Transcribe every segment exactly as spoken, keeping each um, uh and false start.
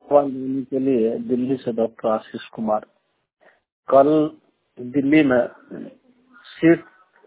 देने के लिए दिल्ली से डॉक्टर आशीष कुमार कल दिल्ली में सीट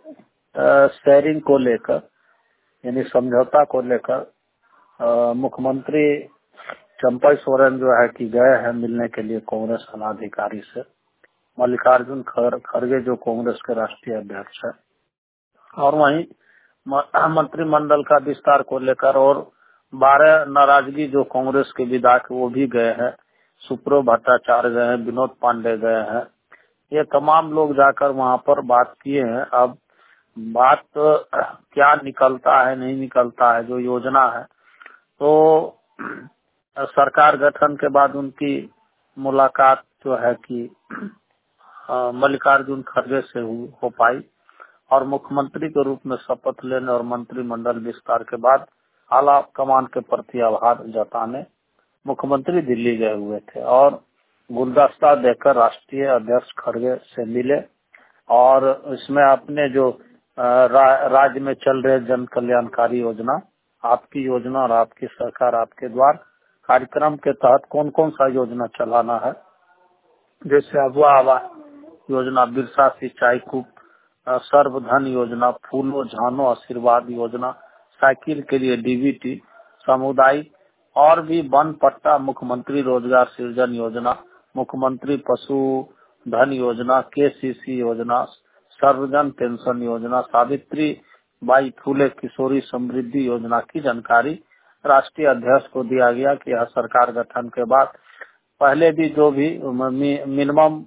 शेयरिंग को लेकर यानी समझौता को लेकर मुख्यमंत्री चंपा सोरेन जो है कि गए हैं मिलने के लिए कांग्रेस पदाधिकारी से। मल्लिकार्जुन खड़गे जो कांग्रेस के राष्ट्रीय अध्यक्ष है और वहीं मंत्रिमंडल का विस्तार को लेकर और बारह नाराजगी जो कांग्रेस के विधायक वो भी गए हैं। सुप्रो भट्टाचार्य गए हैं, विनोद पांडे गए हैं, ये तमाम लोग जाकर वहां पर बात किए हैं। अब बात क्या निकलता है नहीं निकलता है, जो योजना है तो सरकार गठन के बाद उनकी मुलाकात जो है कि मल्लिकार्जुन खड़गे से हो पाई और मुख्यमंत्री के रूप में शपथ लेने और मंत्रिमंडल विस्तार के बाद आला कमान के प्रति आभार जताने मुख्यमंत्री दिल्ली गए हुए थे और गुलदस्ता देकर राष्ट्रीय अध्यक्ष खड़गे से मिले और इसमें अपने जो रा, राज्य में चल रहे जन कल्याणकारी योजना, आपकी योजना और आपकी सरकार आपके द्वार कार्यक्रम के तहत कौन कौन सा योजना चलाना है, जैसे अगुआ आवास योजना, बिरसा सिंचाई कूप, सर्वधन योजना, फूलो झानो आशीर्वाद योजना, साइकिल के लिए डीबीटी, सामुदायिक और भी वन पट्टा, मुख्यमंत्री रोजगार सृजन योजना, मुख्यमंत्री पशु धन योजना, केसीसी योजना, सर्वजन पेंशन योजना, सावित्री बाई फूले किशोरी समृद्धि योजना की जानकारी राष्ट्रीय अध्यक्ष को दिया गया कि यह सरकार गठन के बाद पहले भी जो भी मिनिमम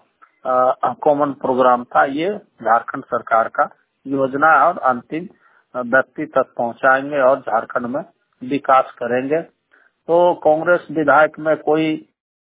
कॉमन प्रोग्राम था ये झारखंड सरकार का योजना है और अंतिम व्यक्ति तक पहुंचाएंगे और झारखंड में विकास करेंगे। तो कांग्रेस विधायक में कोई